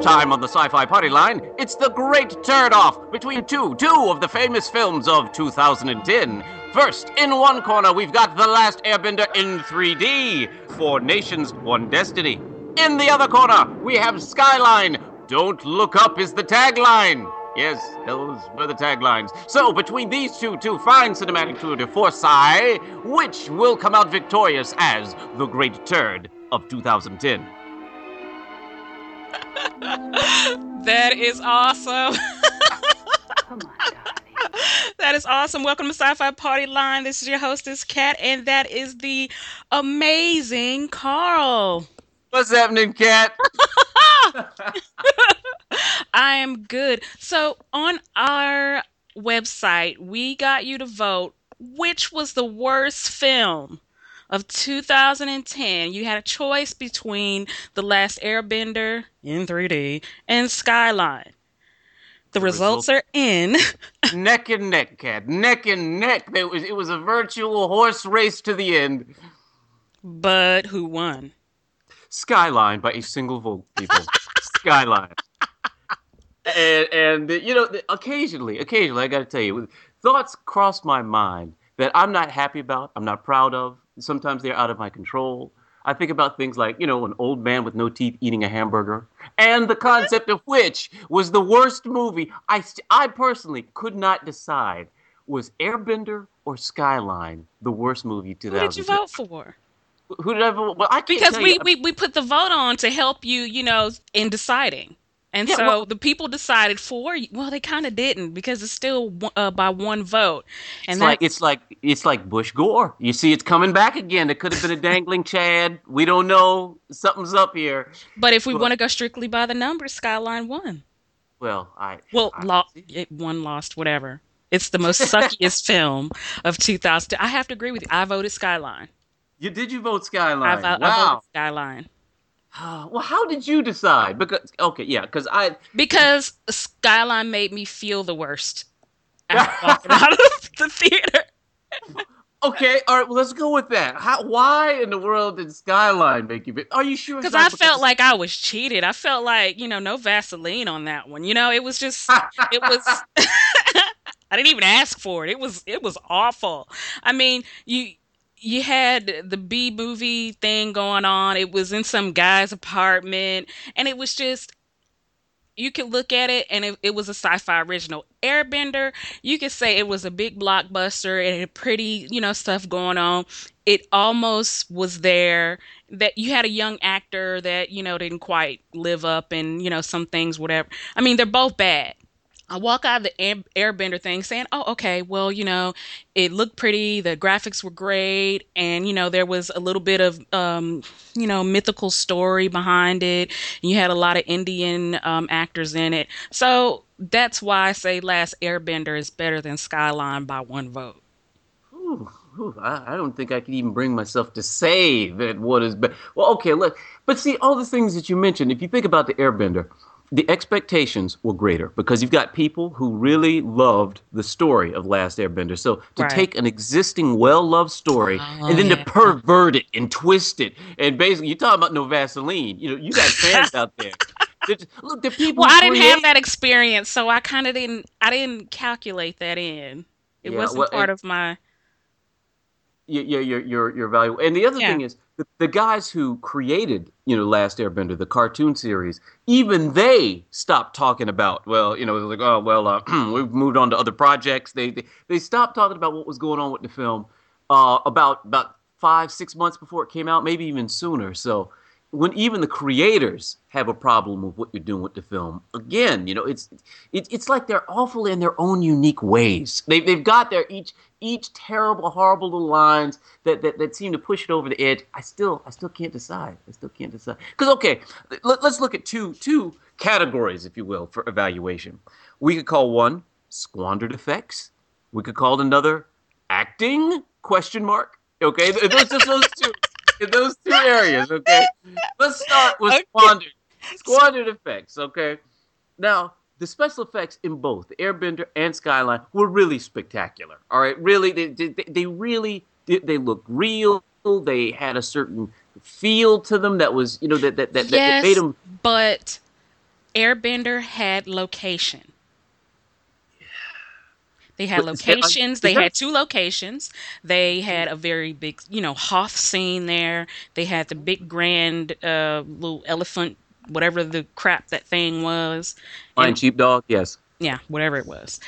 time on the Sci-Fi Party Line, it's the great turn-off between two of the famous films of 2010. First, in one corner, we've got The Last Airbender in 3D, Four Nations, One Destiny. In the other corner, we have Skyline, Don't Look Up is the tagline. Yes, those were the taglines. So, between these two fine cinematic tour de force, which will come out victorious as the great turd of 2010? That is awesome. Come on, darling. That is awesome. Welcome to Sci-Fi Party Line. This is your hostess, Kat, and that is the amazing Carl. What's happening, Kat? I am good. So on our website, we got you to vote which was the worst film of 2010. You had a choice between The Last Airbender in 3D and Skyline. The results are in. Neck and neck, Kat. Neck and neck. It was a virtual horse race to the end. But who won? Skyline by a single vote, people. Skyline. And you know, occasionally, I got to tell you, thoughts cross my mind that I'm not happy about, I'm not proud of. Sometimes they're out of my control. I think about things like, you know, an old man with no teeth eating a hamburger, and the concept of which was the worst movie. I personally could not decide, was Airbender or Skyline the worst movie of 2000? Who did you vote for? Who did I vote? Well, I can't Because tell you. we put the vote on to help you, you know, in deciding. And Yeah, so well- the people decided for you. Well, they kind of didn't because it's still by one vote. And It's like Bush Gore. You see, it's coming back again. It could have been a dangling Chad. We don't know. Something's up here. But if we want to go strictly by the numbers, Skyline won. Well, It won, lost, whatever. It's the most suckiest film of 2000. I have to agree with you. I voted Skyline. Did you vote Skyline? I Wow. voted Skyline. Well, how did you decide? Because Skyline made me feel the worst after walking out of the theater. Okay, all right. Well, let's go with that. Why in the world did Skyline make you? Are you sure? Because I felt like I was cheated. I felt like, you know, no Vaseline on that one. You know, it was just, it was. I didn't even ask for it. It was awful. I mean, you had the B movie thing going on. It was in some guy's apartment, and it was just, you could look at it and it was a sci-fi original. Airbender, you could say it was a big blockbuster and had pretty, you know, stuff going on. It almost was there. That you had a young actor that, you know, didn't quite live up, and, you know, some things, whatever. I mean, they're both bad. I walk out of the Airbender thing saying, oh, okay, well, you know, it looked pretty, the graphics were great, and, you know, there was a little bit of, you know, mythical story behind it, and you had a lot of Indian actors in it. So that's why I say Last Airbender is better than Skyline by one vote. I don't think I could even bring myself to say that what is better. Well, okay, look, but see, all the things that you mentioned, if you think about the Airbender, the expectations were greater because you've got people who really loved the story of Last Airbender. So to take an existing well-loved story and then to pervert it and twist it, and basically, you're talking about no Vaseline. You know, you got fans out there. Look, the people. Well, I didn't have that experience, so I kind of didn't calculate that in. It wasn't part of my. Your value. And the other thing is, the guys who created, you know, Last Airbender, the cartoon series, even they stopped talking about, well, you know, like, oh, well, we've moved on to other projects. They stopped talking about what was going on with the film about 5-6 months before it came out, maybe even sooner. So when even the creators have a problem with what you're doing with the film, again, you know, it's like they're awful in their own unique ways. They've got their each terrible, horrible little lines that seem to push it over the edge. I still can't decide. Because, okay, let's look at two categories, if you will, for evaluation. We could call one squandered effects. We could call another acting, ? Okay, those two. In those two areas, okay? Let's start with squandered effects, okay? Now, the special effects in both the Airbender and Skyline were really spectacular. All right, really, they looked real. They had a certain feel to them that was, you know, that made them. But Airbender had location. They had But locations. They had two locations. They had a very big, Hoth scene there. They had the big grand little elephant, whatever the crap that thing was. Flying And sheepdog, yes. yeah, whatever it was.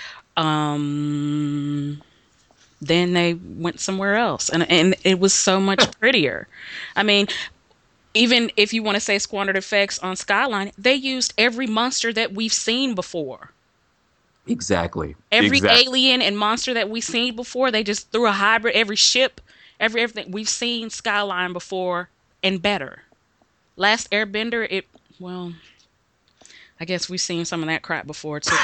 Then they went somewhere else, and it was so much prettier. I mean, even if you want to say squandered effects on Skyline, they used every monster that we've seen before. Exactly. Every alien and monster that we've seen before, they just threw a hybrid. Every ship, everything we've seen Skyline before and better. Last Airbender, well, I guess we've seen some of that crap before too.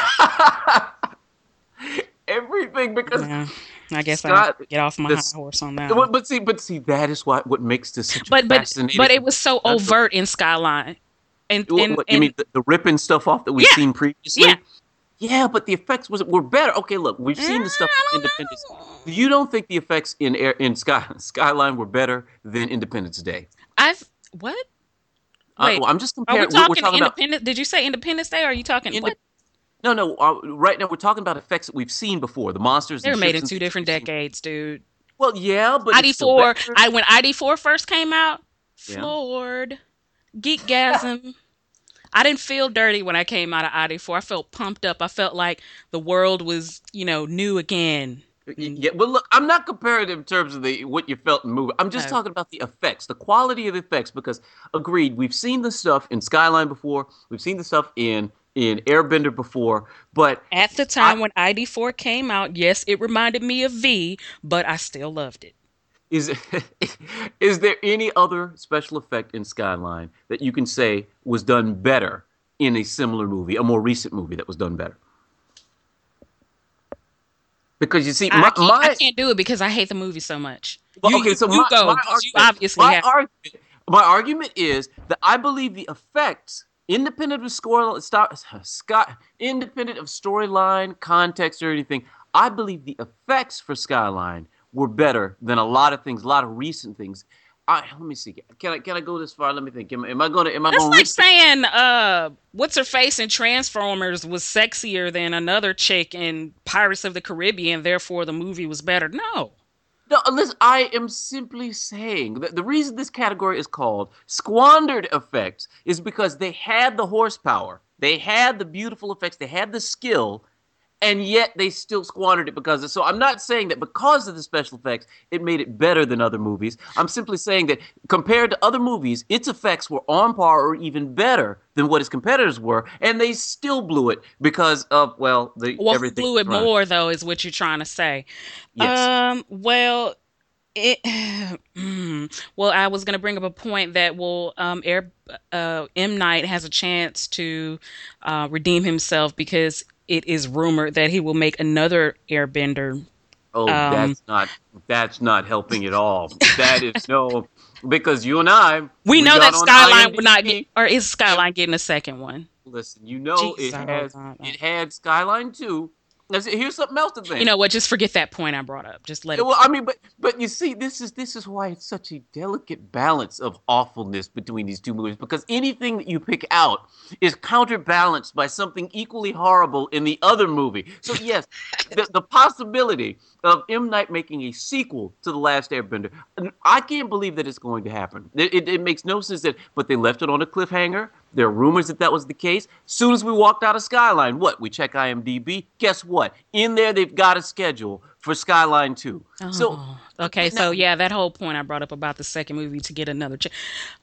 Everything, because yeah, I guess I get off my high horse on that. But see, that is what makes this such a fascinating. But it was so overt in Skyline. And you mean the ripping stuff off that we've seen previously? Yeah. Yeah, but the effects were better. Okay, look, we've seen the stuff in Independence. You don't think the effects in Skyline were better than Independence Day? What? Wait, I'm just comparing. Are we talking Independence? Did you say Independence Day? Or are you talking? No. Right now we're talking about effects that we've seen before. The monsters. They were made in two different decades, dude. Well, yeah, but ID4. When ID4 first came out, floored, geekgasm. I didn't feel dirty when I came out of ID4. I felt pumped up. I felt like the world was, new again. Yeah, well, look, I'm not comparing it in terms of what you felt in the movie. I'm just talking about the effects, the quality of the effects, because, agreed, we've seen the stuff in Skyline before. We've seen the stuff in Airbender before, but... At the time when ID4 came out, yes, it reminded me of V, but I still loved it. Is there any other special effect in Skyline that you can say was done better in a similar movie, a more recent movie that was done better? Because you see, I can't do it because I hate the movie so much. Well, okay, so you obviously have. My argument is that I believe the effects, independent of storyline, context, or anything, I believe the effects for Skyline were better than a lot of things, a lot of recent things. Let me see. Can I go this far? Let me think. Am I going? That's like saying what's her face in Transformers was sexier than another chick in Pirates of the Caribbean, therefore the movie was better. No, listen. I am simply saying that the reason this category is called squandered effects is because they had the horsepower, they had the beautiful effects, they had the skill. And yet they still squandered it so I'm not saying that because of the special effects, it made it better than other movies. I'm simply saying that compared to other movies, its effects were on par or even better than what its competitors were, and they still blew it because of, everything. Blew it more, though, is what you're trying to say. Yes. I was going to bring up a point that M. Night has a chance to redeem himself because it is rumored that he will make another Airbender. Oh, that's not helping at all. That is because you and I we know that Skyline would not get, or is Skyline getting a second one? Listen, it had Skyline 2. Here's something else to think. You know what? Just forget that point I brought up. Just let it. Well, I mean, but you see, this is why it's such a delicate balance of awfulness between these two movies, because anything that you pick out is counterbalanced by something equally horrible in the other movie. So yes, the possibility of M. Night making a sequel to The Last Airbender, I can't believe that it's going to happen. It makes no sense but they left it on a cliffhanger. There are rumors that was the case. Soon as we walked out of Skyline, we check IMDb. Guess what? In there, they've got a schedule for Skyline 2. Oh, so that whole point I brought up about the second movie to get another check.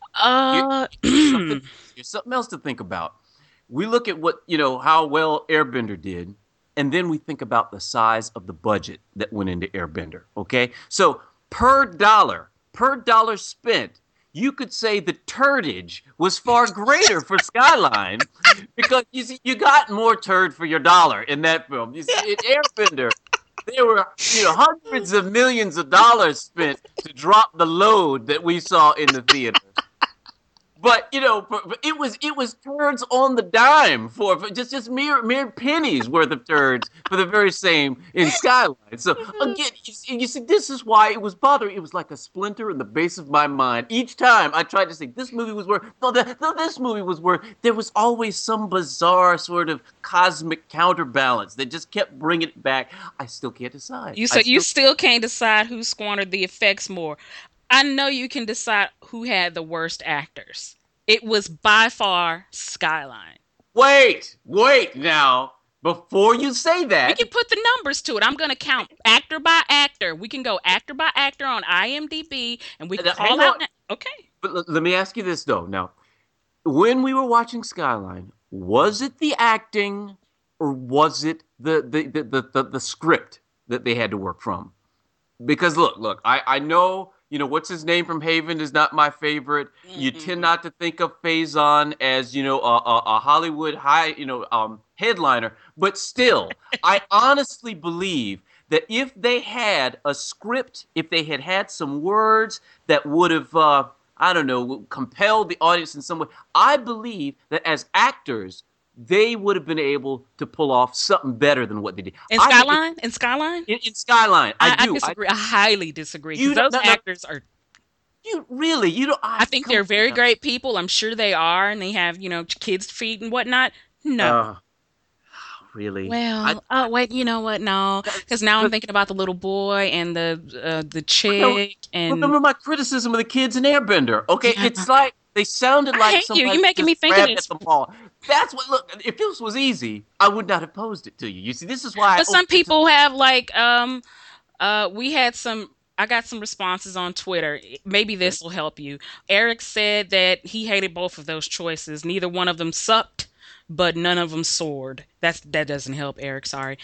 Here's something else to think about. We look at how well Airbender did, and then we think about the size of the budget that went into Airbender. Okay, so per dollar spent, you could say the turdage was far greater for Skyline because you got more turd for your dollar in that film. You see, in Airbender, there were hundreds of millions of dollars spent to drop the load that we saw in the theater. But but it was turds on the dime for just mere pennies worth of turds for the very same in Skyline. So again, you see, this is why it was bothering. It was like a splinter in the base of my mind. Each time I tried to say this movie was worth, no, this movie was worth. There was always some bizarre sort of cosmic counterbalance that just kept bringing it back. I still can't decide. You still can't decide who squandered the effects more. I know you can decide who had the worst actors. It was by far Skyline. Wait now. Before you say that, we can put the numbers to it. I'm going to count actor by actor. We can go actor by actor on IMDb, and we can call out. Okay. But let me ask you this though. Now, when we were watching Skyline, was it the acting, or was it the script that they had to work from? Because look, I know. What's his name from Haven is not my favorite. You tend not to think of Faison as, a Hollywood high, headliner. But still, I honestly believe that if they had a script, if they had some words that would have, compelled the audience in some way, I believe that as actors, they would have been able to pull off something better than what they did. In Skyline? In Skyline? In Skyline. I do. I disagree. I highly disagree. Because those actors are... I think they're very great people. I'm sure they are. And they have, kids to feed and whatnot. No. Really? Well, wait, you know what? No. Because now I'm thinking about the little boy and the chick. And remember my criticism of the kids in Airbender. Okay, it's like... They sounded like somebody you're making me think of this. At the mall. That's what. Look, if this was easy, I would not have posed it to you. You see, this is why. But some people have we had some. I got some responses on Twitter. Maybe this will help you. Eric said that he hated both of those choices. Neither one of them sucked, but none of them soared. That doesn't help, Eric. Sorry.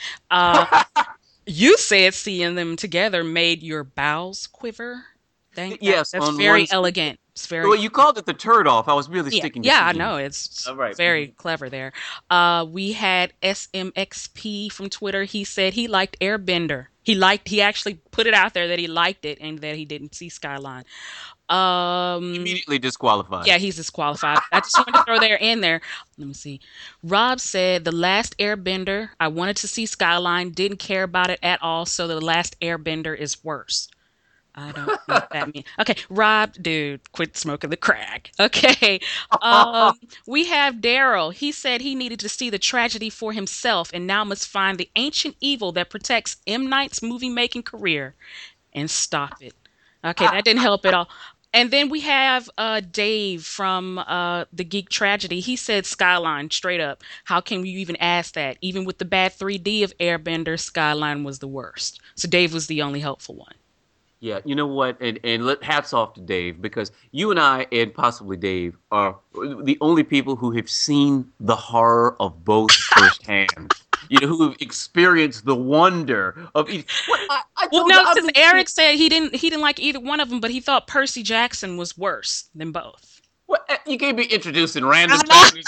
You said seeing them together made your bowels quiver. That's very elegant. Well, you called it the turd off. I was really sticking. Yeah, I know. It's very clever there. We had SMXP from Twitter. He said he liked Airbender. He actually put it out there that he liked it and that he didn't see Skyline. Immediately disqualified. Yeah, he's disqualified. I just wanted to throw there in there. Let me see. Rob said The Last Airbender. I wanted to see Skyline. Didn't care about it at all. So The Last Airbender is worse. I don't know what that means. Okay, Rob, dude, quit smoking the crack. Okay. We have Daryl. He said he needed to see the tragedy for himself and now must find the ancient evil that protects M. Night's movie-making career and stop it. Okay, that didn't help at all. And then we have Dave from The Geek Tragedy. He said Skyline, straight up. How can you even ask that? Even with the bad 3D of Airbender, Skyline was the worst. So Dave was the only helpful one. Yeah, you know what? And hats off to Dave, because you and I, and possibly Dave, are the only people who have seen the horror of both firsthand. Who have experienced the wonder of each. Because Eric said he didn't like either one of them, but he thought Percy Jackson was worse than both. Well, you can't be introducing random things.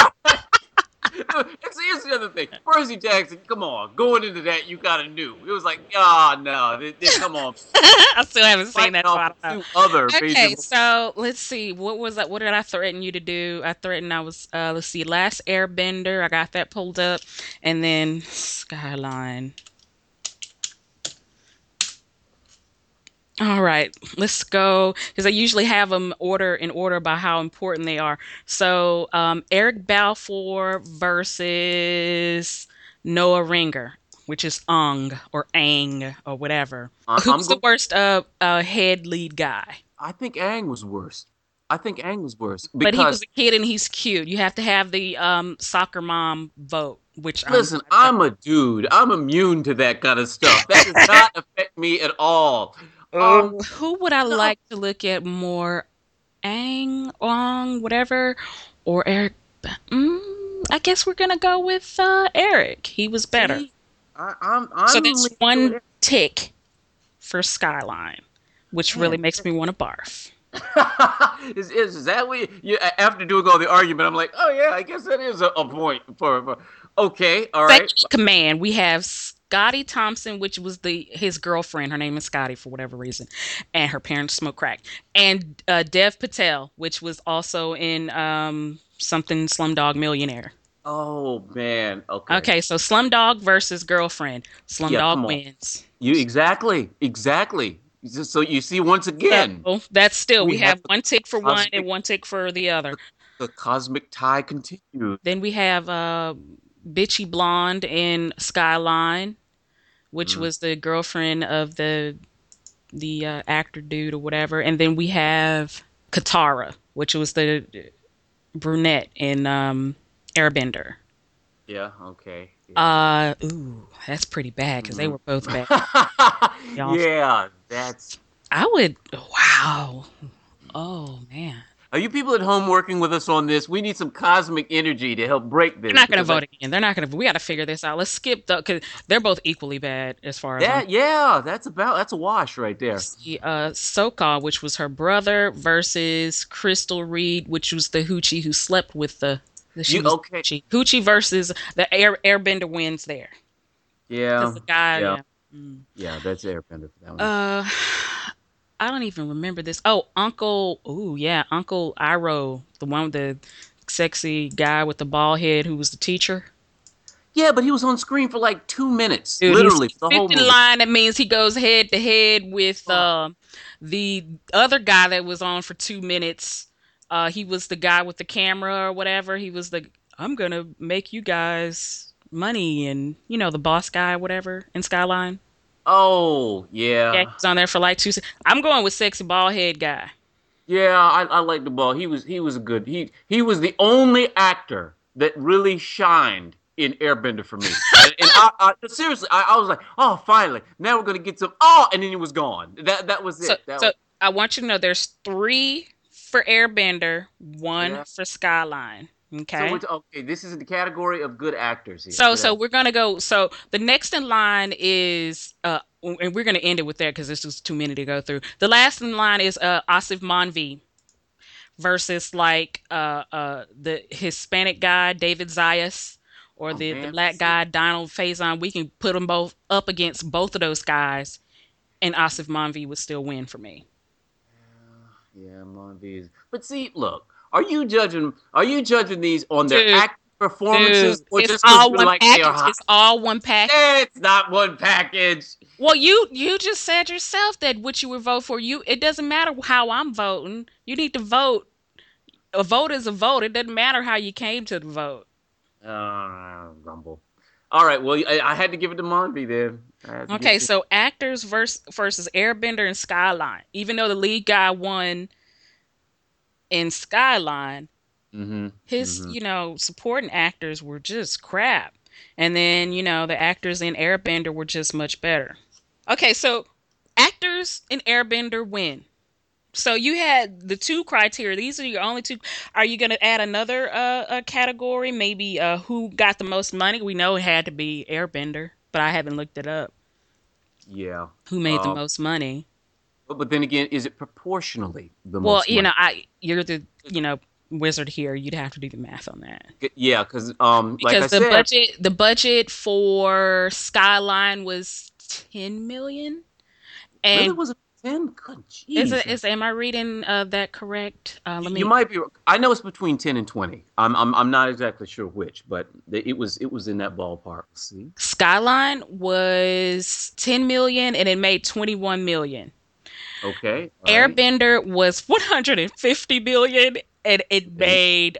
Here's the other thing. Percy Jackson, come on. Going into that, you got to knew. It was like, no. Come on. I still haven't seen that. Okay, so let's see. What was that? What did I threaten you to do? Let's see, Last Airbender. I got that pulled up. And then Skyline. All right, let's go, because I usually have them in order by how important they are. So Eric Balfour versus Noah Ringer, which is Ong or Aang or whatever. Who's the worst head lead guy? I think Aang was worse. But he was a kid and he's cute. You have to have the soccer mom vote. Listen, I'm a dude. I'm immune to that kind of stuff. That does not affect me at all. Who would I like to look at more? Aang, Ong, whatever, or Eric? I guess we're gonna go with Eric. He was better. So that's one tick for Skyline, which really makes me want to barf. Is that what you after doing all the argument? I'm like, oh yeah, I guess that is a point for. Okay, all right. Second command, we have Scotty Thompson, which was his girlfriend. Her name is Scotty for whatever reason, and her parents smoke crack. And Dev Patel, which was also in something Slumdog Millionaire. Oh man. Okay. Okay, so Slumdog versus girlfriend. Slumdog wins. You exactly. So you see, once again, so that's still we have have one tick for one and one tick for the other. The cosmic tie continues. Then we have Bitchy Blonde in Skyline, which was the girlfriend of the actor dude or whatever. And then we have Katara, which was the brunette in Airbender. Yeah. Okay. Ooh, that's pretty bad because they were both bad. Yeah, that's. I would. Wow. Oh man. Are you people at home working with us on this? We need some cosmic energy to help break this. They're not going to vote again. They're not going to. We got to figure this out. Let's skip because they're both equally bad as far as. That's a wash right there. Sokka, which was her brother, versus Crystal Reed, which was the hoochie who slept with the. Okay. Hoochie versus the Airbender wins there. Yeah. The guy. Yeah, that's Airbender for that one. I don't even remember this. Oh, Uncle Iroh, the one with the sexy guy with the bald head who was the teacher. Yeah, but he was on screen for like 2 minutes, Dude, literally for the whole movie. Line that means he goes head to head with the other guy that was on for 2 minutes. He was the guy with the camera or whatever. He was I'm gonna make you guys money, and the boss guy or whatever in Skyline. Oh yeah. Yeah, he was on there for like 2 seconds. I'm going with sexy bald head guy. Yeah, I like the ball. He was a good. He was the only actor that really shined in Airbender for me. and I seriously, I was like, oh, finally, now we're gonna get some. Oh, and then he was gone. That was it. So I want you to know there's 3 for Airbender, 1 for Skyline. Okay. So okay, this is the category of good actors here. So we're gonna go. So the next in line is and we're gonna end it with that because this was too many to go through. The last in line is Asif Manvi versus the Hispanic guy David Zayas or the black guy Donald Faison. We can put them both up against both of those guys, and Asif Manvi would still win for me. Yeah, Manvi is. But see, look. Are you judging these on their acting performances, or just because you're like they're hot? It's all one package. It's not one package. Well, you just said yourself that what you would vote for. It doesn't matter how I'm voting. You need to vote. A vote is a vote. It doesn't matter how you came to the vote. Rumble. All right. Well, I had to give it to Manvi then. Okay, so actors versus Airbender and Skyline. Even though the lead guy won in Skyline, his supporting actors were just crap, and then the actors in Airbender were just much better. Okay, so actors in Airbender win. So you had the 2 criteria. These are your only 2. Are you going to add another category? Maybe who got the most money? We know it had to be Airbender, but I haven't looked it up. Yeah. Who made the most money? But then again, is it proportionally the most money? Well, you're the wizard here. You'd have to do the math on that. Yeah, because the budget for Skyline was $10 million. And really, was it 10? Good Jesus. Am I reading that correct? You might be. I know it's between 10 and 20. I'm not exactly sure which, but it was in that ballpark. See, Skyline was 10 million and it made 21 million. Okay. Airbender was 150 million and it made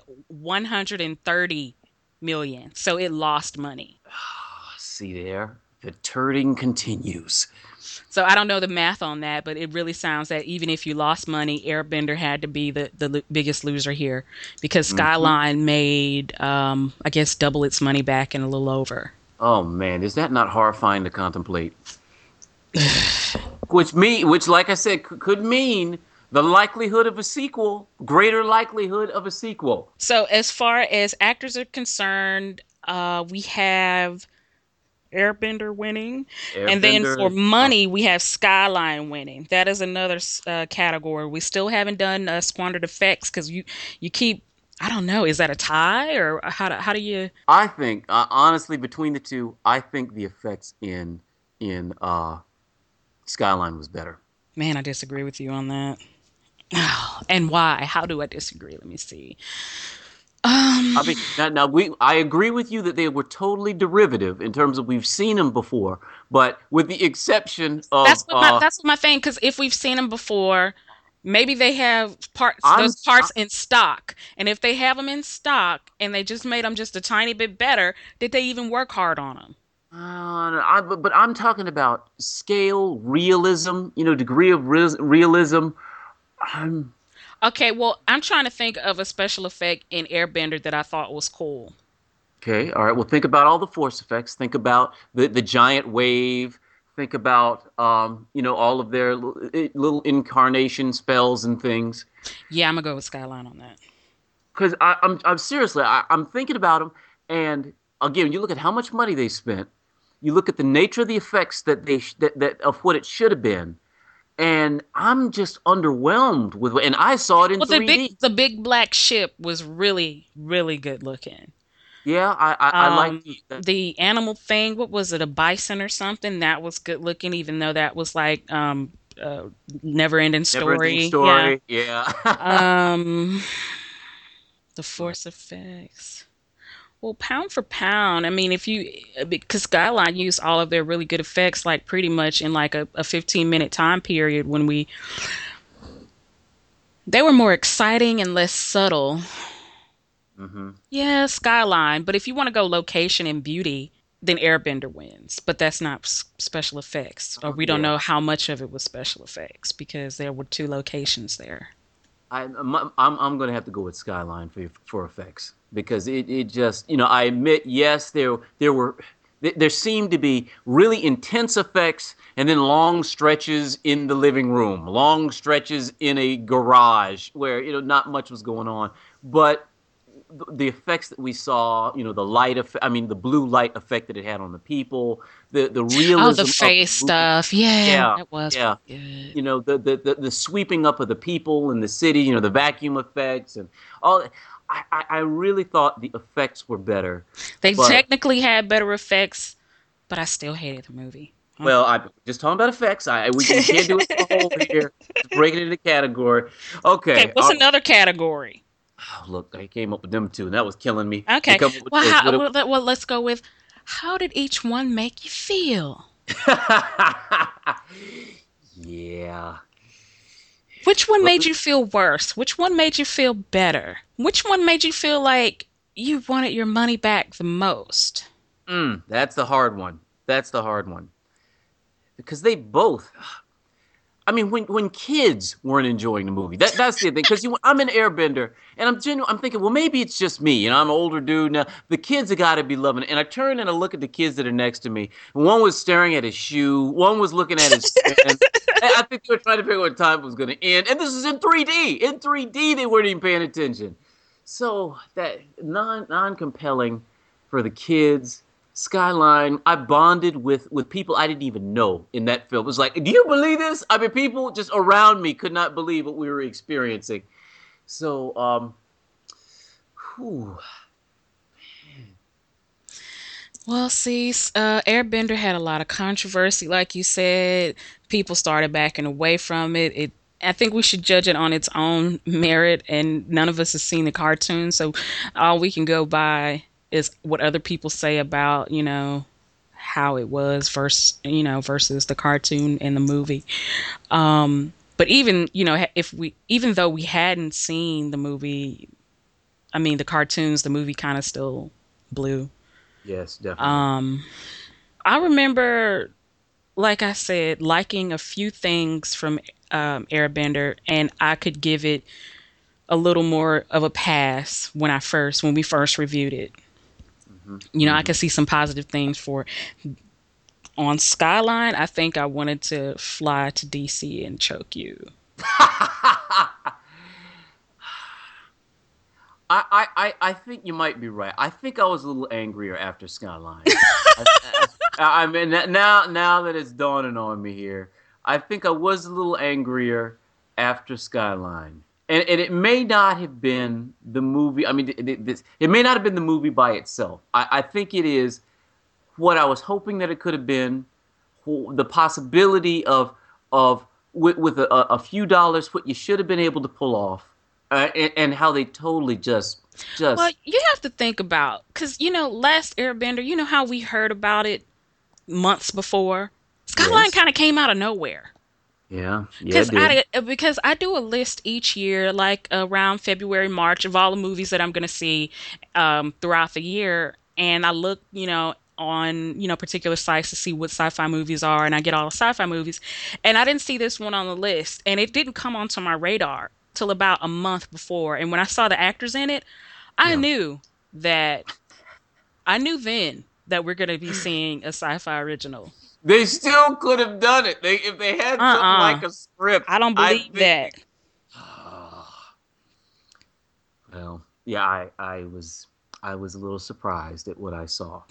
130 million. So it lost money. See there? The turning continues. So I don't know the math on that, but it really sounds that even if you lost money, Airbender had to be the biggest loser here because Skyline made, I guess, double its money back and a little over. Oh, man. Is that not horrifying to contemplate? Which, like I said, could mean the likelihood of a sequel, greater likelihood of a sequel. So as far as actors are concerned, we have Airbender winning. And then for money, we have Skyline winning. That is another category. We still haven't done Squandered Effects because you keep I don't know. Is that a tie or how do you? I think honestly, between the two, I think the effects in Skyline was better. Man, I disagree with you on that. And why? How do I disagree? Let me see. Um, I mean, I agree with you that they were totally derivative in terms of we've seen them before, but with the exception of that's what my thing. Because if we've seen them before, maybe they have I'm those parts in stock. And if they have them in stock and they just made them just a tiny bit better, did they even work hard on them? but I'm talking about scale, realism, degree of realism. I'm Okay, well, I'm trying to think of a special effect in Airbender that I thought was cool. Okay, all right. Well, think about all the force effects. Think about the giant wave. Think about all of their little incarnation spells and things. Yeah, I'm gonna go with Skyline on that. Because I'm seriously, I'm thinking about them, and again, you look at how much money they spent. You look at the nature of the effects that of what it should have been, and I'm just underwhelmed with. And I saw it in Well, 3D. the big black ship was really really good looking. Yeah, I like that. The animal thing, what was it, a bison or something? That was good looking, even though that was like never ending Never ending story. Yeah. story. Yeah. Um, the force effects. Well, pound for pound, I mean, if you because Skyline used all of their really good effects, like pretty much in like a 15-minute time period when they were more exciting and less subtle. hmm Yeah, Skyline. But if you want to go location and beauty, then Airbender wins. But that's not special effects, or we don't Yeah. know how much of it was special effects because there were two locations there. I'm going to have to go with Skyline for effects because it just I admit yes there seemed to be really intense effects and then long stretches in the living room, long stretches in a garage where not much was going on, but the effects that we saw, the light effect, I mean the blue light effect that it had on the people, the Oh, the realism of the face movie. stuff. Yeah, Yeah, that was yeah. pretty good. The sweeping up of the people in the city, the vacuum effects and all. I really thought the effects were better, They but technically had better effects, but I still hated the movie. well, I just talking about effects. We can't do it as a whole here. Just break it into category. Okay, Okay, what's another category? look, I came up with them two, and that was killing me. You Okay, come up with well, this. well, let's go with how did each one make you feel? Yeah. Which one Well, made you feel worse? Which one made you feel better? Which one made you feel like you wanted your money back the most? that's the hard one. That's the hard one because they both. I mean, when kids weren't enjoying the movie, that's the thing. Because I'm an Airbender, and I'm thinking, well, maybe it's just me. I'm an older dude now. The kids have got to be loving it. And I turn and I look at the kids that are next to me. And one was staring at his shoe. One was looking at his pen. I think they were trying to figure out what time it was going to end. And this is in 3D. In 3D, they weren't even paying attention. So that non compelling for the kids. Skyline, I bonded with people I didn't even know in that film. It was like, do you believe this? I mean, people just around me could not believe what we were experiencing. So, whew. Well, see, Airbender had a lot of controversy, like you said. People started backing away from it. I think we should judge it on its own merit, and none of us has seen the cartoon, so all we can go by is what other people say about, how it was versus the cartoon and the movie. But even, if even though we hadn't seen the movie, I mean, the cartoons, the movie kind of still blew. Yes, definitely. Um, I remember, like I said, liking a few things from Airbender, and I could give it a little more of a pass when we first reviewed it. hmm I hmm could see some positive things for it. On Skyline, I think I wanted to fly to DC and choke you. I think you might be right. I think I was a little angrier after Skyline. I, I mean, now that it's dawning on me here, I think I was a little angrier after Skyline. and it may not have been the movie. I mean, it may not have been the movie by itself. I think it is what I was hoping that it could have been, the possibility of with a few dollars, what you should have been able to pull off, and how they totally Well, just you have to think about, because, Last Airbender, you know how we heard about it months before? Skyline yes, kind of came out of nowhere. yeah, it did. Because I do a list each year, like around February, March, of all the movies that I'm going to see throughout the year, and I look, on particular sites to see what sci-fi movies are, and I get all the sci-fi movies, and I didn't see this one on the list, and it didn't come onto my radar till about a month before, and when I saw the actors in it, I Yeah. knew that I knew then that we're going to be seeing a sci-fi original. They still could have done it. If they had something Uh-uh. like a script, I don't I believe think. that. Well, yeah, I was a little surprised at what I saw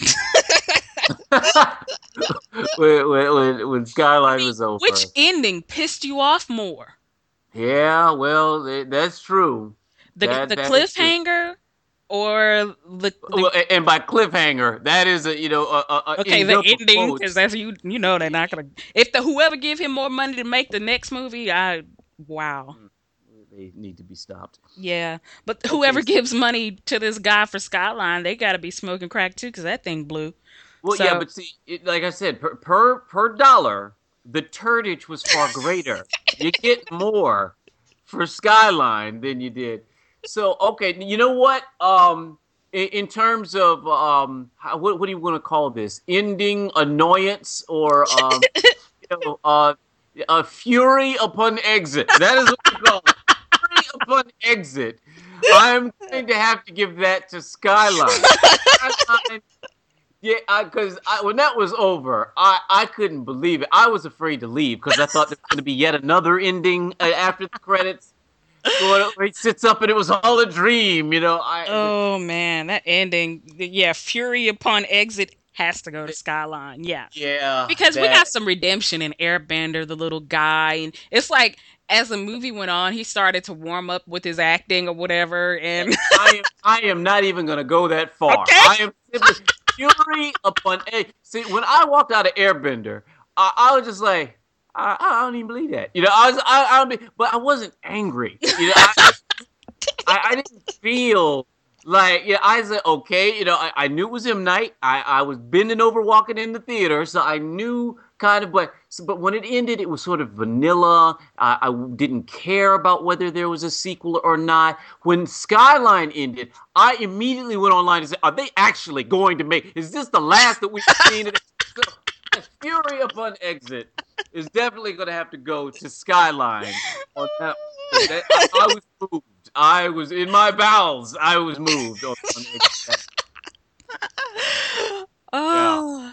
when I Skyline mean, was over. which ending pissed you off more? Yeah, well, that's true. The That is true. cliffhanger or the Well, and by cliffhanger, that is okay, in the double ending, because quotes. that's they're not gonna, if the whoever give him more money to make the next movie, I wow. They need to be stopped. Yeah, but Okay, whoever gives money to this guy for Skyline, they got to be smoking crack too, because that thing blew. well, yeah, So but see, like I said, per dollar, the turdage was far greater. You get more for Skyline than you did. So, okay, you know what? In terms of what do you want to call this? Ending annoyance or a fury upon exit. That is what we call it. Fury upon exit. I'm going to have to give that to Skyline. Skyline, yeah, because when that was over, I couldn't believe it. I was afraid to leave because I thought there was going to be yet another ending after the credits. Where he sits up and it was all a dream, oh man, that ending, yeah, fury upon exit has to go to Skyline. Yeah. yeah, Because we got that some redemption in Airbender, the little guy, and it's like as the movie went on, he started to warm up with his acting or whatever, and I am not even going to go that far. okay. I am simply fury upon a. See, when I walked out of Airbender, I was just like, I don't even believe that. I don't but I wasn't angry. I didn't feel like, I said, okay, I knew it was M. Night. I was bending over walking in the theater, so I knew kind of, but when it ended, it was sort of vanilla. I didn't care about whether there was a sequel or not. When Skyline ended, I immediately went online and said, are they actually going to make, is this the last that we've seen? So, Fury upon exit is definitely going to have to go to Skyline on that. I was moved. I was in my bowels. I was moved on exit. Yeah. Oh,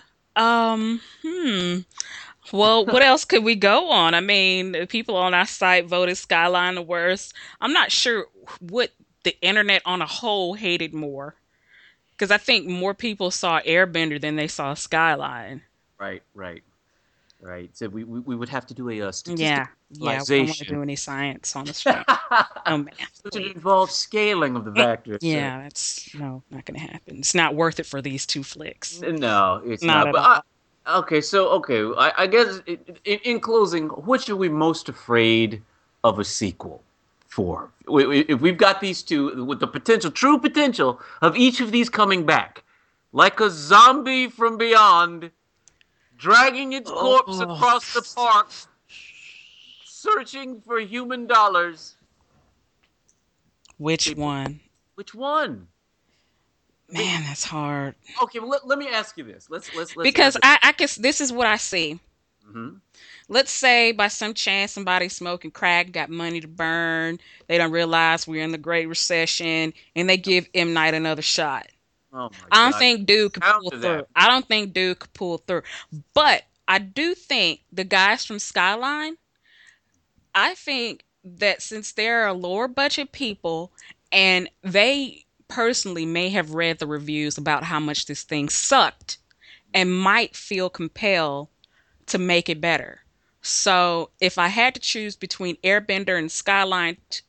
well, what else could we go on? I mean, people on our site voted Skyline the worst. I'm not sure what the internet on a whole hated more, because I think more people saw Airbender than they saw Skyline. Right, right, right. So we would have to do a Yeah, yeah, we don't want to statisticalization. do any science on the stream. Oh man, So it please. involves scaling of the vectors. So. Yeah, that's no, not gonna happen. It's not worth it for these two flicks. No, it's Not not. at But all. okay, so okay, I guess in closing, which are we most afraid of a sequel for? If we've got these two with the potential, true potential of each of these coming back, like a zombie from beyond, dragging its corpse Oh, across the park, searching for human dollars. which one? Which one? Man, that's hard. Okay, well, let me ask you this. Let's Because answer. I guess this is what I see. Hmm. Let's say by some chance somebody smoking crack, got money to burn, they don't realize we're in the Great Recession, and they give M. Night another shot. Oh my I don't God! think dude could pull Counter through. that. I don't think dude could pull through. But I do think the guys from Skyline, I think that since they're lower budget people and they personally may have read the reviews about how much this thing sucked and might feel compelled to make it better. So if I had to choose between Airbender and Skyline,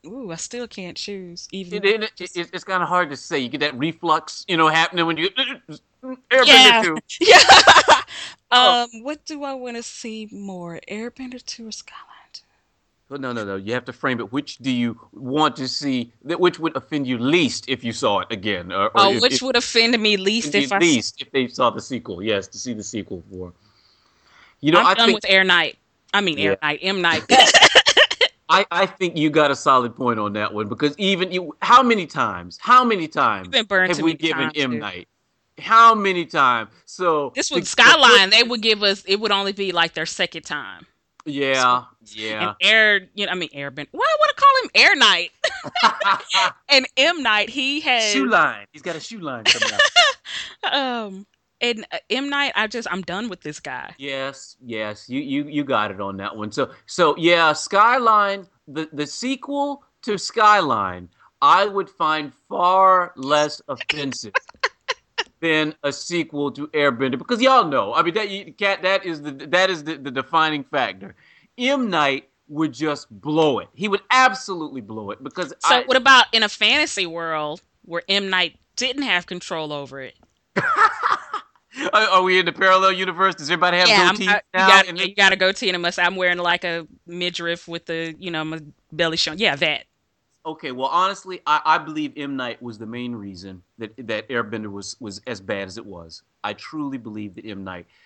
Ooh, I still can't choose. Even It's kind of hard to say. You get that reflux, happening when you Airbender yeah, 2. yeah. Oh, What do I want to see more? Airbender 2 or Skyline 2? well, no, no, no. You have to frame it. Which do you want to see? Which would offend you least if you saw it again, or Oh, if which would offend me least offend you if least if they saw the sequel? Yes, to see the sequel for. I'm I done think. with Air Knight. I mean Yeah. Air Knight, M Night. I think you got a solid point on that one because even you, how many times You've been burned have too we many given times, M dude. Night? How many times? So This to was to put, Skyline. They would give us. It would only be like their second time. So, yeah, and yeah. I mean Airbender. Why would I call him Air Knight? And M Night, he Shoe has line. He's got a shoe line coming out. um. And M Night, I'm done with this guy. Yes, yes, you got it on that one. So yeah, Skyline, the sequel to Skyline, I would find far less offensive than a sequel to Airbender because y'all know. I mean that is the defining factor. M Night would just blow it. He would absolutely blow it because So what about in a fantasy world where M Night didn't have control over it? Are we in the parallel universe? Does everybody have Yeah, goatees you now? got you got to go to and must. I'm wearing like a midriff with the my belly showing. Yeah, that. Okay, well, honestly, I believe M Night was the main reason that Airbender was as bad as it was. I truly believe that M Night,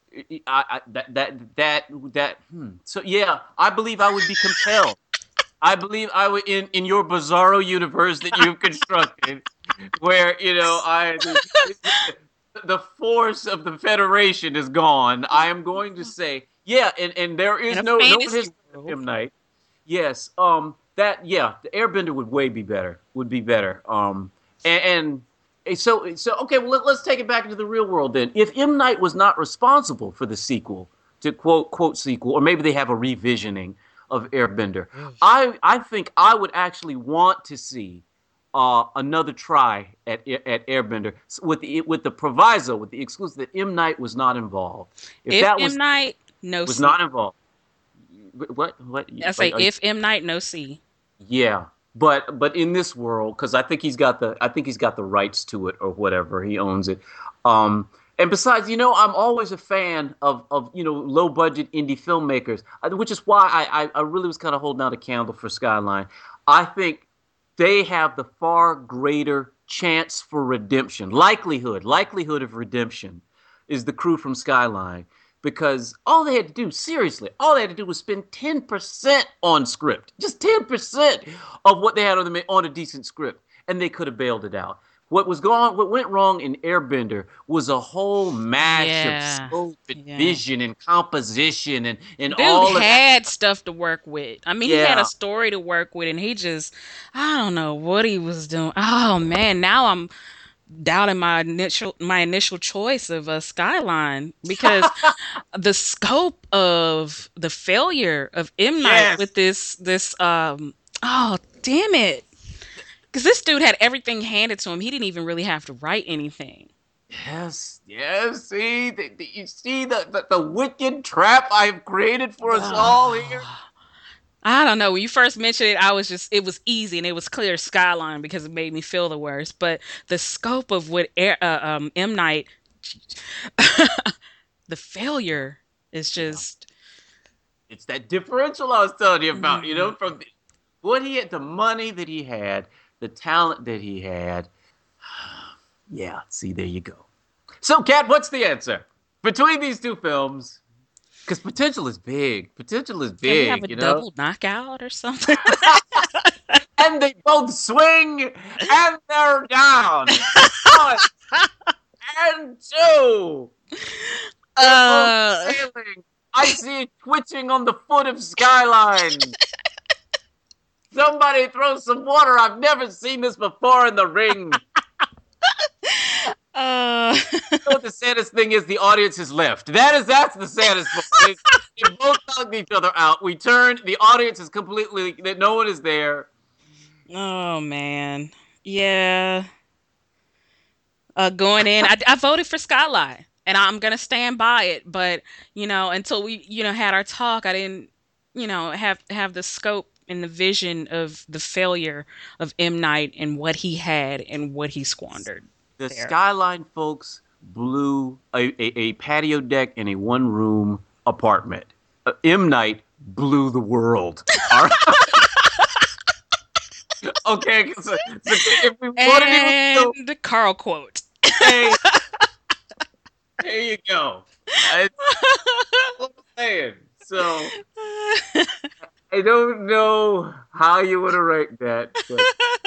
So yeah, I believe I would be compelled. I believe I would in your bizarro universe that you've constructed, where the force of the Federation is gone. I am going to say yeah, and there In is a no fantasy history of world. M Night. Yes, the Airbender would way be better. Would be better. So okay, well let's take it back into the real world then. If M Night was not responsible for the sequel, to quote sequel, or maybe they have a revisioning of Airbender, I think I would actually want to see another try at Airbender with the proviso, with the exclusive that M Night was not involved. If If that M Night, no was C. not involved, what I say if M Night, no C. yeah, but in this world, because I think he's got the rights to it or whatever. He owns it. And besides, I'm always a fan of low budget indie filmmakers, which is why I really was kind of holding out a candle for Skyline. I think they have the far greater chance for redemption, likelihood of redemption, is the crew from Skyline because all they had to do, seriously, all they had to do was spend 10% on script, just 10% of what they had on a decent script, and they could have bailed it out. What went wrong in Airbender was a whole mash of Yeah, scope and yeah. vision and composition and Dude all of that. had stuff to work with. I mean, he had a Yeah, story to work with, and he just, I don't know what he was doing. Oh man, now I'm doubting my initial choice of a Skyline because the scope of the failure of M Night yes, with this oh damn it, because this dude had everything handed to him. He didn't even really have to write anything. yes, yes. See, you see the wicked trap I've created for us all here. I don't know. When you first mentioned it, it was easy and it was clear Skyline because it made me feel the worst. But the scope of what M Night, the failure is Yeah. just. It's that differential I was telling you about, Mm. from what he had, the money that he had, the talent that he had. Yeah, see, there you go. So, Kat, what's the answer between these two films? Because potential is big. Potential is Can we have a big. double knockout or something? And they both swing, and they're down. One and two. They're both uh, failing. I see it twitching on the foot of Skyline. Somebody throw some water. I've never seen this before in the ring. uh, You know what the saddest thing is? The audience is left. That's the saddest part. They both hugged each other out. We turn. The audience is completely. That no one is there. oh man, yeah. Going in, I voted for Skyline, and I'm gonna stand by it. But until we had our talk, I didn't have the scope and the vision of the failure of M. Night and what he had and what he squandered The there. Skyline folks blew a patio deck in a one-room apartment. M. Night blew the world. All right? Okay, so if we wanted to And the Carl quote. hey, there you go. That's what I'm saying. So I don't know how you want to rank that, but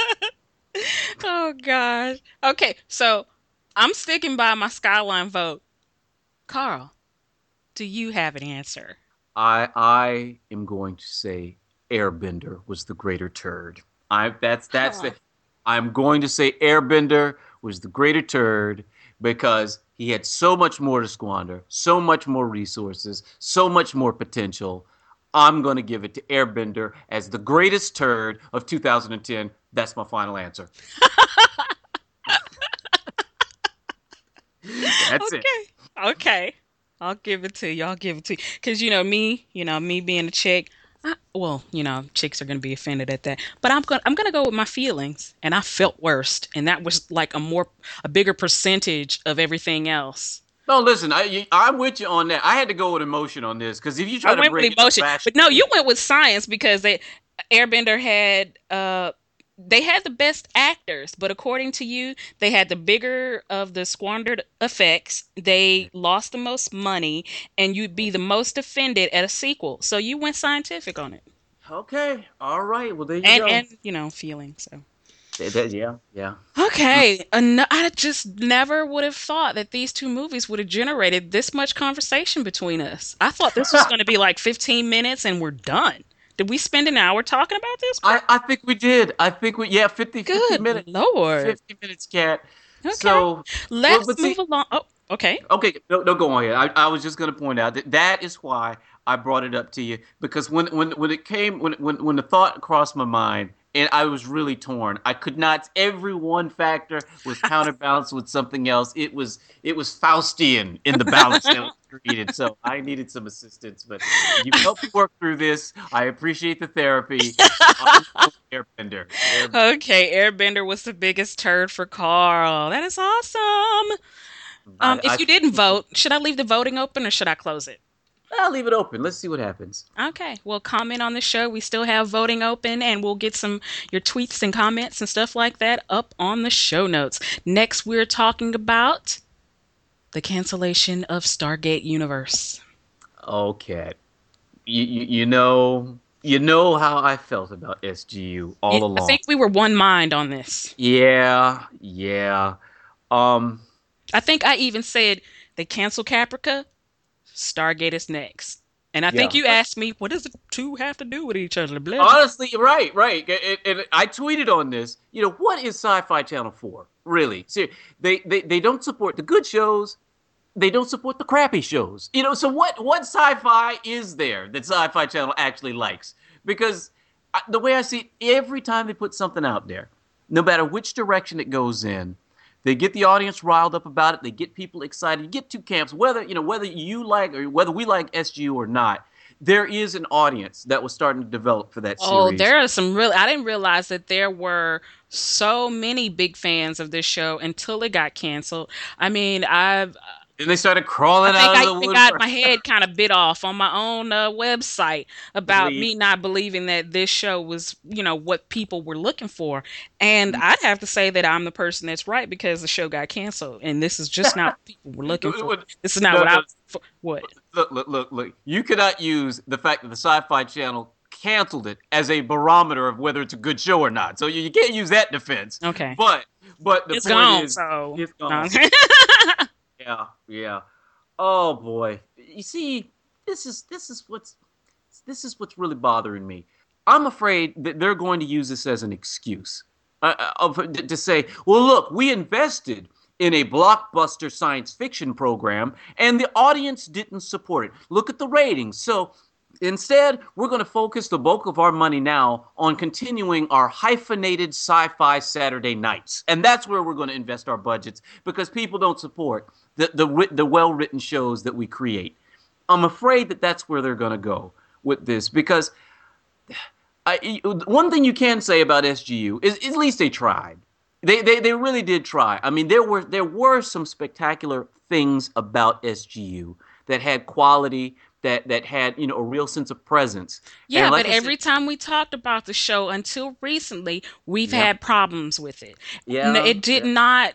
Oh gosh. Okay, so I'm sticking by my Skyline vote. Carl, do you have an answer? I am going to say Airbender was the greater turd. That's Huh. the I'm going to say Airbender was the greater turd because he had so much more to squander, so much more resources, so much more potential. I'm going to give it to Airbender as the greatest turd of 2010. That's my final answer. That's it. Okay. Okay. I'll give it to you. I'll give it to you. Because, me being a chick, well, chicks are going to be offended at that. But I'm gonna go with my feelings. And I felt worst. And that was like a bigger percentage of everything else. No, listen, I'm with you on that. I had to go with emotion on this because if you I try to went with break it up emotion. But no, rationally, you went with science because Airbender had they had the best actors, but according to you, they had the bigger of the squandered effects. They lost the most money, and you'd be the most offended at a sequel. So you went scientific on it, okay, all right. Well, there you and go. feeling. So Yeah, yeah. okay, I just never would have thought that these two movies would have generated this much conversation between us. I thought this was going to be like 15 minutes and we're done. Did we spend an hour talking about this, bro? I think we did. I think yeah, 50 Good minutes. Lord. 50 minutes, cat. Okay. So, well, Let's but move see, along. Oh, okay. okay, no, go on here. I was just going to point out that that is why I brought it up to you because when it came when the thought crossed my mind and I was really torn. I could not. Every one factor was counterbalanced with something else. It was Faustian in the balance that was created. So I needed some assistance, but you helped me work through this. I appreciate the therapy. I'm Airbender. Okay, Airbender was the biggest turd for Carl. That is awesome. If I you didn't vote, should I leave the voting open or should I close it? I'll leave it open. Let's see what happens. Okay, well, comment on the show. We still have voting open, and we'll get some your tweets and comments and stuff like that up on the show notes. Next, we're talking about the cancellation of Stargate Universe. Okay. You know how I felt about SGU all I along. think we were one mind on this. Yeah, yeah. Um, I think I even said they cancel Caprica, Stargate is next. And I think yeah. you asked me, what does the two have to do with each other? Blah, blah. Honestly, right, right. And I tweeted on this. What is Sci-Fi Channel for? Really? See, they don't support the good shows. They don't support the crappy shows. So what sci-fi is there that Sci-Fi Channel actually likes? Because the way I see it, every time they put something out there, no matter which direction it goes in, they get the audience riled up about it. They get people excited. You get two camps, whether you like or whether we like SGU or not. There is an audience that was starting to develop for that Oh, series. there are some real. I didn't realize that there were so many big fans of this show until it got canceled. I mean, And they started I crawling think out of I the even got woodwork. my head kind of bit off on my own website about Believe. me not believing that this show was, what people were looking for. And I'd have to say that I'm the person that's right because the show got canceled, and this is just not what people were looking for. This is not No, what I no. was for. What? Look. You cannot use the fact that the Sci-Fi Channel canceled it as a barometer of whether it's a good show or not. So you can't use that defense. Okay, But the it's point gone. is, So it's no. gone. Yeah, yeah. Oh boy. You see, this is what's really bothering me. I'm afraid that they're going to use this as an excuse to say, well, look, we invested in a blockbuster science fiction program and the audience didn't support it. Look at the ratings. So instead, we're going to focus the bulk of our money now on continuing our hyphenated sci-fi Saturday nights. And that's where we're going to invest our budgets because people don't support the well-written shows that we create. I'm afraid that that's where they're going to go with this because One thing you can say about SGU is at least they tried. They really did try. I mean, there were some spectacular things about SGU that had quality, that had a real sense of presence. Yeah, And but like I said, every time we talked about the show until recently, we've yeah, had problems with it. yeah, It did yeah. not,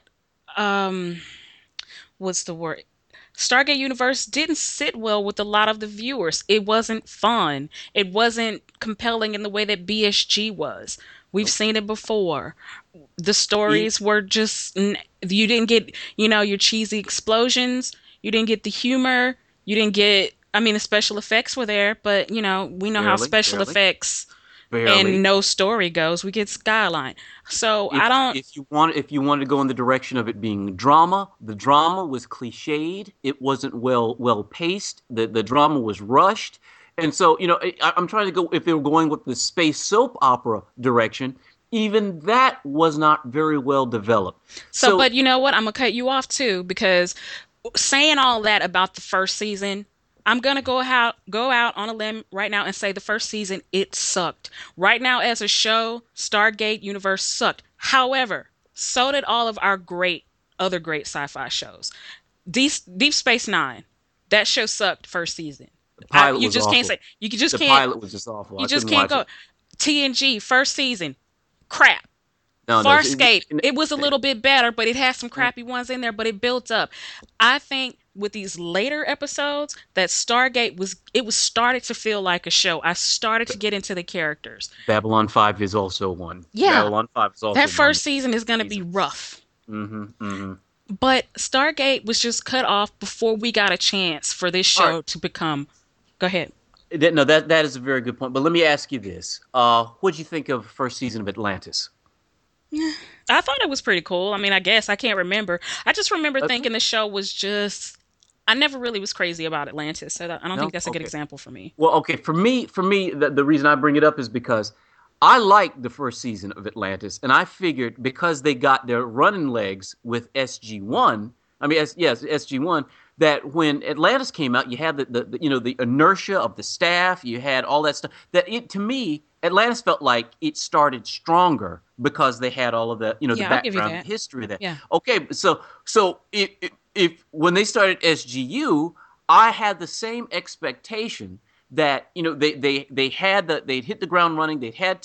um, what's the word? Stargate Universe didn't sit well with a lot of the viewers. It wasn't fun. It wasn't compelling in the way that BSG was. We've seen it before. The E- stories were just, you didn't get, your cheesy explosions. You didn't get the humor. You didn't get, I mean, the special effects were there, but, we know how Barely, special barely, effects and barely. no story goes. We get Skyline. So I if don't, if you wanted to go in the direction of it being drama, the drama was cliched. It wasn't well paced. The drama was rushed, and so I'm trying to go, if they were going with the space soap opera direction. Even that was not very well developed. so, So but you know what? I'm gonna cut you off too because saying all that about the first season, I'm gonna go out on a limb right now and say the first season it sucked. Right now, as a show, Stargate Universe sucked. However, so did all of our great sci-fi shows. Deep Space Nine, that show sucked first season. the pilot You was just can't awful. say you just The can't pilot was just awful. you I just couldn't can't watch go. it. TNG first season, crap. No, no. Farscape, it was a little bit better, but it had some crappy ones in there, but it built up. I think with these later episodes that Stargate was started to feel like a show. I started to get into the characters. Babylon 5 is also one. Yeah, Babylon 5 is also that one. first season is going to be Season. rough. Mm-hmm. Mm-hmm. But Stargate was just cut off before we got a chance for this All right. show to become. Go ahead. No, that is a very good point. But let me ask you this: what do you think of first season of Atlantis? I thought it was pretty cool. I mean, I guess I can't remember. I just remember Okay. thinking the show was just. I never really was crazy about Atlantis, so I don't think No. that's a good Okay. example for me. Well, okay. For me, the reason I bring it up is because I liked the first season of Atlantis, and I figured because they got their running legs with SG-1. I mean, yes, SG-1. That when Atlantis came out, you had the inertia of the staff. You had all that stuff. That it to me, Atlantis felt like it started stronger because they had all of the Yeah, I'll give you background that. history of that. Yeah. Okay, so if when they started SGU, I had the same expectation that they'd hit the ground running. They'd had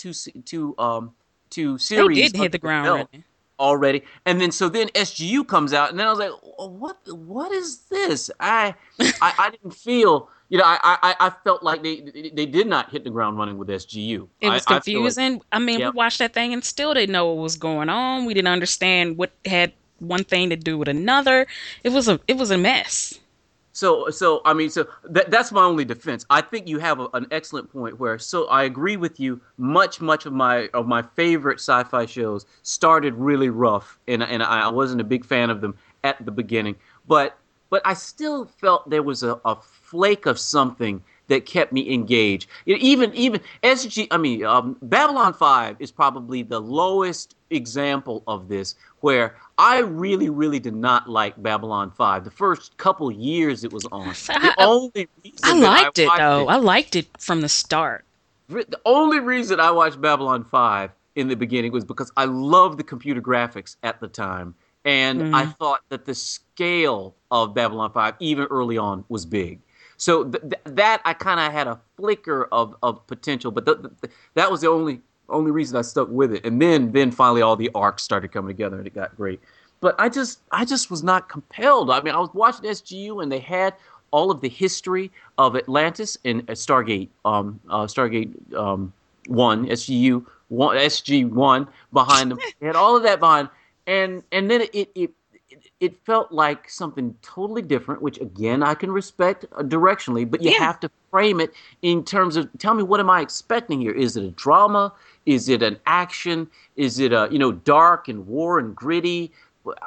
two They series did hit under the the ground belt running. already, and then SGU comes out, and then I was like, "Oh, what is this?" I didn't feel, I felt like they did not hit the ground running with SGU. It was I feel like, confusing. I mean, we yeah. watched that thing and still didn't know what was going on. We didn't understand what had one thing to do with another. It was a mess. So I mean, that's my only defense. I think you have an excellent point where, so I agree with you. Much of my favorite sci-fi shows started really rough, and I wasn't a big fan of them at the beginning. But I still felt there was a flake of something that kept me engaged. Even SG, I mean, Babylon 5 is probably the lowest example of this, where I really did not like Babylon 5. The first couple years it was on. The I, only I reason that I liked it watched though. it, I liked it from the start. the only reason I watched Babylon 5 in the beginning was because I loved the computer graphics at the time. And I Mm. thought that the scale of Babylon 5, even early on, was big. So that I kind of had a flicker of potential, but that was the only reason I stuck with it. And then finally all the arcs started coming together and it got great. But I just was not compelled. I mean, I was watching SGU and they had all of the history of Atlantis and Stargate 1, SGU 1, SG-1 behind them. They had all of that behind, and then it felt like something totally different, which again I can respect directionally, but you Yeah. have to frame it in terms of, tell me, what am I expecting here? Is it a drama? Is it an action? Is it a dark and war and gritty?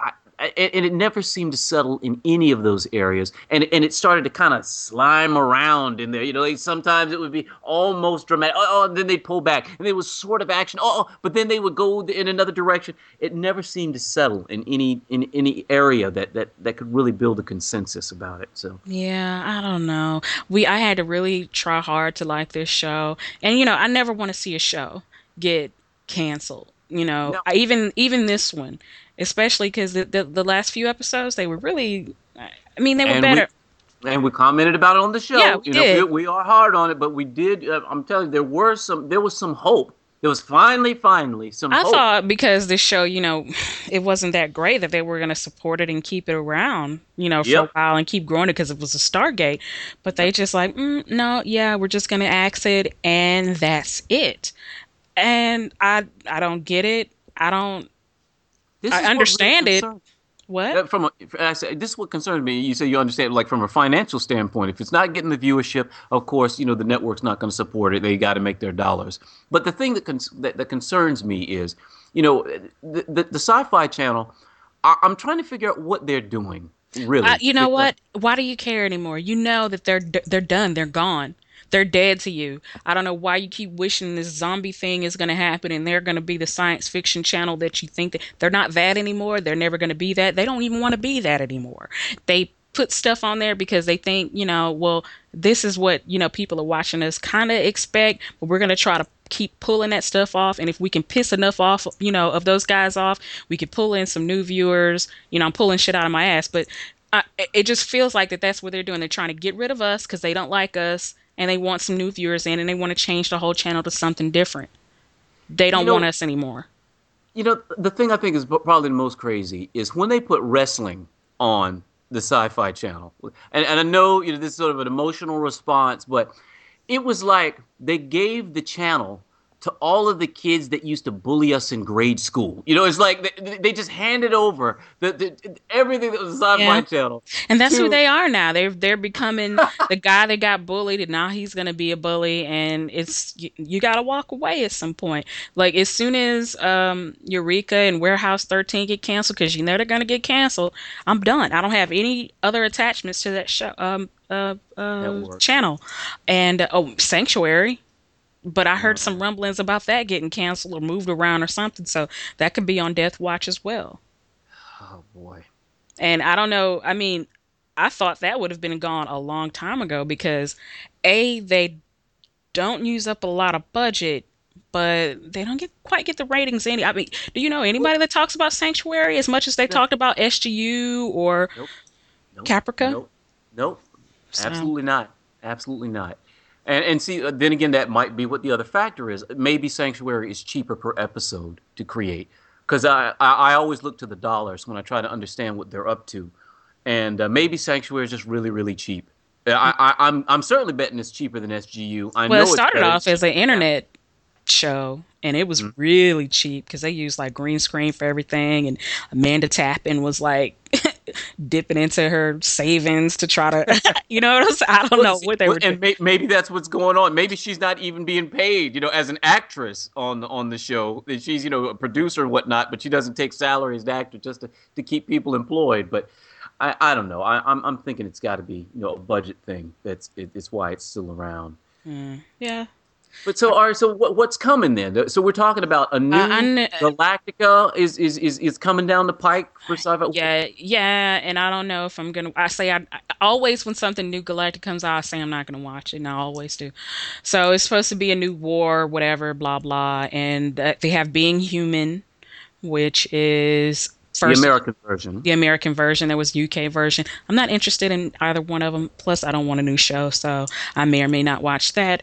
and it never seemed to settle in any of those areas. And it started to kind of slime around in there. Like sometimes it would be almost dramatic. And then they'd pull back, and there was sort of action. But then they would go in another direction. It never seemed to settle in any area that could really build a consensus about it. So Yeah, I don't know. I had to really try hard to like this show. And I never want to see a show get canceled. no, Even this one, especially because the last few episodes they were really, I mean, they were and better. we commented about it on the show. Yeah, we did. We are hard on it, but we did. I'm telling you, there was some hope. There was finally some I hope. thought because this show, it wasn't that great that they were going to support it and keep it around, for a Yep. while and keep growing it because it was a Stargate. But they just like, no, yeah, we're just going to axe it and that's it. And I don't get it. This I is what really understand it. concerns. What? I say, this is what concerns me. You say you understand, like from a financial standpoint. If it's not getting the viewership, of course, the network's not going to support it. They got to make their dollars. But the thing that concerns me is, the Sci-Fi Channel. I'm trying to figure out what they're doing. Really, You know what? Why do you care anymore? You know that they're done. They're gone. They're dead to you. I don't know why you keep wishing this zombie thing is going to happen and they're going to be the science fiction channel that you think that they're not that anymore. They're never going to be that. They don't even want to be that anymore. They put stuff on there because they think, well, this is what, people are watching us kind of expect, but we're going to try to keep pulling that stuff off. And if we can piss enough off, of those guys off, we could pull in some new viewers. I'm pulling shit out of my ass, but it just feels like that's what they're doing. They're trying to get rid of us because they don't like us. And they want some new viewers in, and they want to change the whole channel to something different. They don't want us anymore. The thing I think is probably the most crazy is when they put wrestling on the Sci-Fi Channel. And I know this is sort of an emotional response, but it was like they gave the channel to all of the kids that used to bully us in grade school. It's like they just handed over everything that was the Sci-Fi Channel. And that's who they are now. They're becoming the guy that got bullied, and now he's going to be a bully. And you got to walk away at some point. Like as soon as Eureka and Warehouse 13 get canceled, because they're going to get canceled, I'm done. I don't have any other attachments to that show channel. And Sanctuary. But I heard some rumblings about that getting canceled or moved around or something. So that could be on Death Watch as well. Oh, boy. And I don't know. I mean, I thought that would have been gone a long time ago because, they don't use up a lot of budget, but they don't quite get the ratings I mean, do you know anybody that talks about Sanctuary as much as they talked about SGU or Caprica? Nope. So. Absolutely not. Absolutely not. And see, then again, that might be what the other factor is. Maybe Sanctuary is cheaper per episode to create. Because I always look to the dollars when I try to understand what they're up to. And maybe Sanctuary is just really, really cheap. I'm certainly betting it's cheaper than SGU. It started off as an internet show, and it was really cheap because they used like green screen for everything. And Amanda Tappan was like dipping into her savings to try to, I don't know what they were doing. And maybe that's what's going on. Maybe she's not even being paid, as an actress on the show. She's, a producer and whatnot, but she doesn't take salary as an actor just to keep people employed. But I don't know. I'm thinking it's got to be, a budget thing. It's why it's still around. Yeah. But all right. So what's coming then? So we're talking about a new Galactica is coming down the pike for Sci-Fi. Yeah, and I don't know if I'm gonna. I always when something new Galactic comes out, I say I'm not gonna watch it, and I always do. So it's supposed to be a new war, whatever, blah blah, and they have Being Human, which is. First, the American version. The American version. There was UK version. I'm not interested in either one of them. Plus, I don't want a new show, so I may or may not watch that.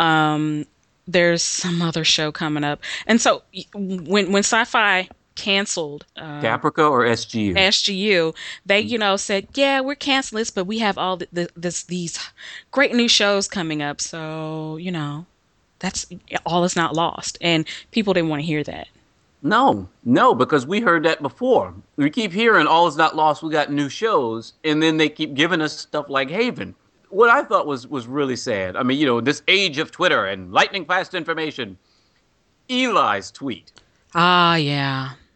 There's some other show coming up, and so when Sci-Fi canceled Caprica or SGU? SGU, they said, yeah, we're canceling this, but we have all these great new shows coming up. So that's all is not lost, and people didn't want to hear that. No, because we heard that before. We keep hearing all is not lost. We got new shows, and then they keep giving us stuff like Haven. What I thought was really sad. I mean, this age of Twitter and lightning fast information. Eli's tweet. Ah, yeah.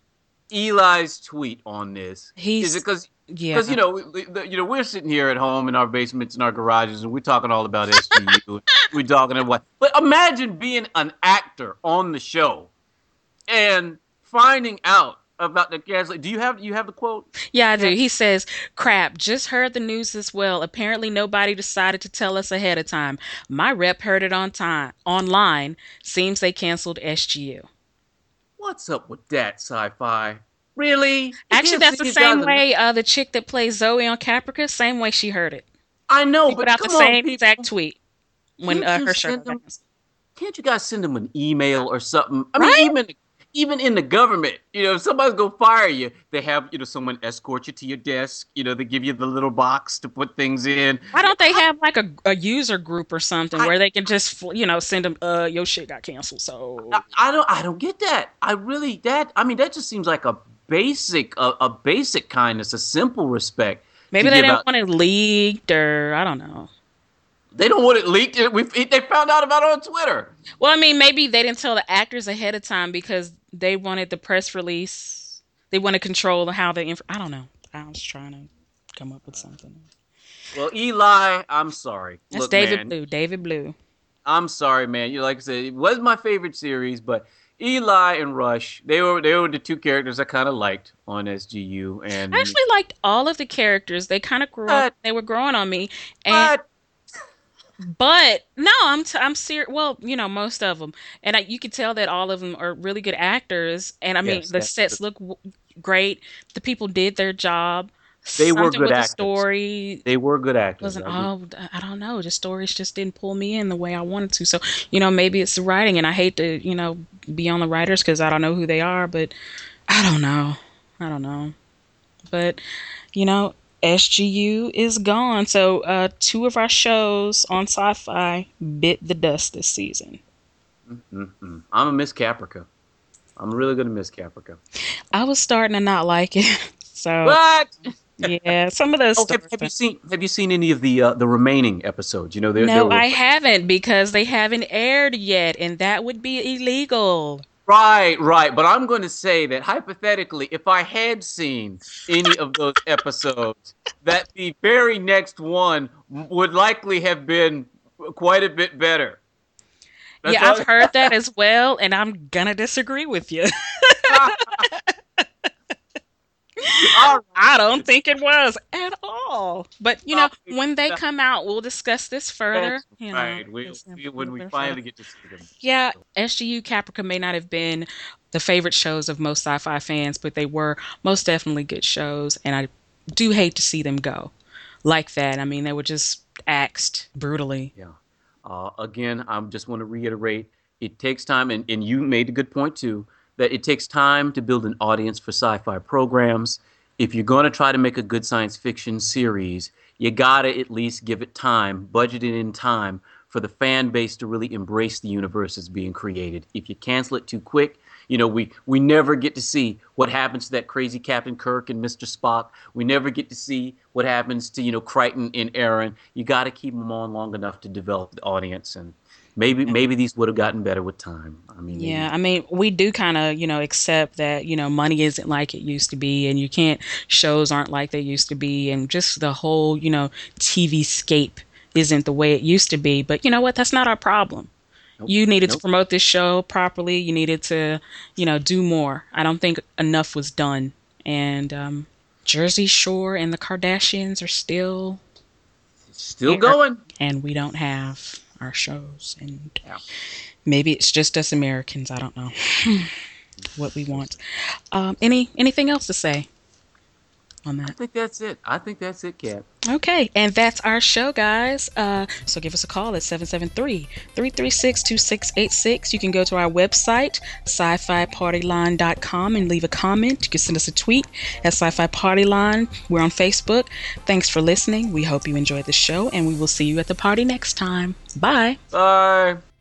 Eli's tweet on this? Is it because yeah. we're sitting here at home in our basements and our garages and we're talking all about SGU. We're talking about what? But imagine being an actor on the show and finding out about the cancel. Do you have the quote? Yeah, I do. He says, "Crap, just heard the news as well. Apparently nobody decided to tell us ahead of time. My rep heard it online. Seems they canceled SGU." What's up with that, Sci-Fi? Really? Actually, that's the same way the chick that plays Zoe on Caprica, same way she heard it. I know, she but put out come the same on, exact tweet when her show. Can't you guys send them an email or something? I right? mean, even in the government, if somebody's gonna fire you, they have someone escort you to your desk. They give you the little box to put things in. Why don't they have like a user group or something where they can just send them your shit got canceled? So I don't get that. That just seems like a basic kindness, a simple respect. Maybe they didn't want it leaked, or I don't know. They don't want it leaked. They found out about it on Twitter. Well, I mean, maybe they didn't tell the actors ahead of time because they wanted the press release. They want to control how I don't know. I was trying to come up with something. Well, Eli, I'm sorry. That's Look, David man, Blue. David Blue. I'm sorry, man. Like I said, it was my favorite series, but Eli and Rush, they were the two characters I kind of liked on SGU. And I actually liked all of the characters. They kind of grew up. They were growing on me. But no, I'm serious. Well, most of them, and you can tell that all of them are really good actors. And I mean, the sets look great. The people did their job. They were good actors. The story, they were good actors. I don't know. The stories just didn't pull me in the way I wanted to. So maybe it's the writing, and I hate to be on the writers because I don't know who they are. But I don't know. But SGU is gone. So 2 of our shows on Sci-Fi bit the dust this season. I'm a Miss Caprica. I'm really going to miss Caprica. I was starting to not like it. So what? Yeah, some of those. Okay, have you seen any of the remaining episodes? No, I haven't because they haven't aired yet, and that would be illegal. Right. But I'm going to say that hypothetically, if I had seen any of those episodes, that the very next one would likely have been quite a bit better. I've heard that as well, and I'm going to disagree with you. I don't think it was at all. But, when they come out, we'll discuss this further. Right. When we finally get to see them. Yeah, SGU Caprica may not have been the favorite shows of most sci-fi fans, but they were most definitely good shows. And I do hate to see them go like that. I mean, they were just axed brutally. Yeah. Again, I just want to reiterate, it takes time, and you made a good point too, that it takes time to build an audience for sci-fi programs. If you're going to try to make a good science fiction series, you got to at least give it time, budget it in time for the fan base to really embrace the universe that's being created. If you cancel it too quick, we never get to see what happens to that crazy Captain Kirk and Mr. Spock. We never get to see what happens to, Crichton and Aaron. You got to keep them on long enough to develop the audience, and maybe these would have gotten better with time. We do kind of, accept that, money isn't like it used to be, and shows aren't like they used to be, and just the whole, TV scape isn't the way it used to be. But you know what? That's not our problem. Nope. You needed to promote this show properly. You needed to, do more. I don't think enough was done. And Jersey Shore and the Kardashians are still going. And we don't have our shows, and maybe it's just us Americans. I don't know what we want. Anything else to say on that? I think that's it, Kat. Okay, and that's our show, guys. So give us a call at 773-336-2686. You can go to our website, sci-fi-partyline.com, and leave a comment. You can send us a tweet at Sci-Fi Party Line. We're on Facebook. Thanks for listening. We hope you enjoyed the show, and we will see you at the party next time. Bye. Bye.